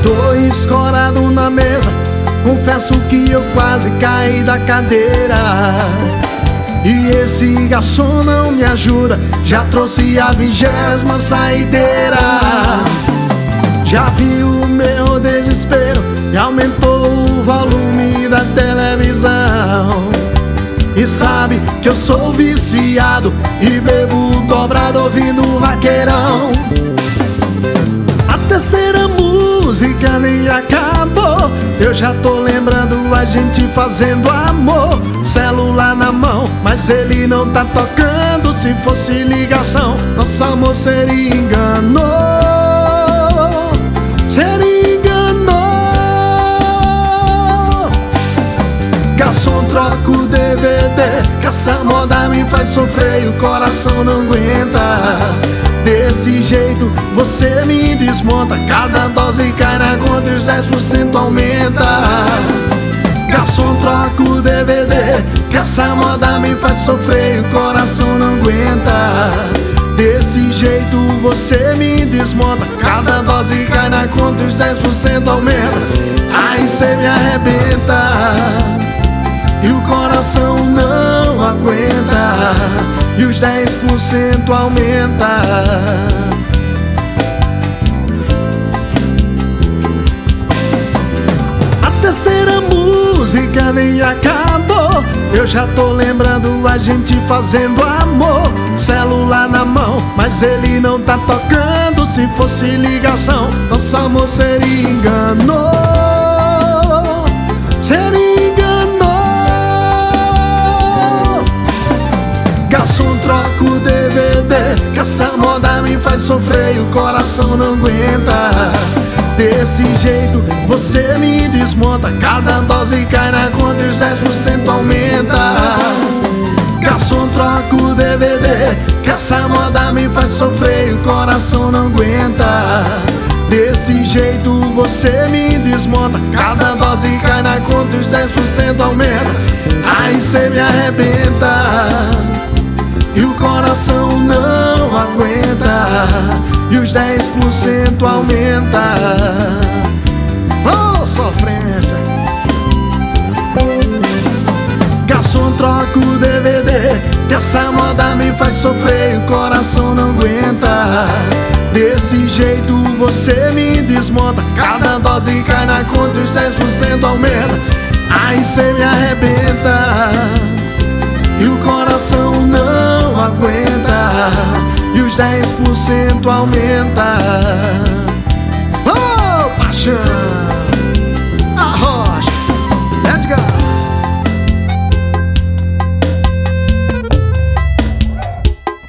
Tô escorado na mesa, confesso que eu quase caí da cadeira. E esse garçom não me ajuda, já trouxe a 20ª saideira. Já vi o meu desespero e aumentou o volume da televisão. E sabe que eu sou viciado e bebo dobrado ouvindo o Vaqueirão. A terceira música nem acabou, eu já tô lembrando a gente fazendo amor. Celular na mão, mas ele não tá tocando. Se fosse ligação, nosso amor seria enganou. Seria enganou. Garçom, troca o DVD, que essa moda me faz sofrer e o coração não aguenta. Desse jeito você me desmonta, cada dose cai na conta e os 10% aumenta. Garçom, troca o DVD, que essa moda me faz sofrer e o coração não aguenta. Desse jeito você me desmonta, cada dose cai na conta e os 10% aumenta. Aí cê me arrebenta e o coração não aguenta, e os 10% aumenta. A terceira música nem acabou, eu já tô lembrando a gente fazendo amor. Celular na mão, mas ele não tá tocando. Se fosse ligação, nosso amor seria enganou. Seria enganou. Garçom, troca o DVD, que essa moda me faz sofrer e o coração não aguenta. Desse jeito você me desmonta, cada dose cai na conta e os 10% aumenta. Garçom, troca o DVD, que essa moda me faz sofrer e o coração não aguenta. Desse jeito você me desmonta, cada dose cai na conta e os 10% aumenta. Aí cê me arrebenta e o coração não aguenta, e os 10% aumenta. Oh, sofrência! Garçom, troca o DVD, que essa moda me faz sofrer e o coração não aguenta. Desse jeito você me desmonta, cada dose cai na conta e os 10% aumenta. Aí cê me arrebenta e o coração não aguenta, e os 10% aumenta.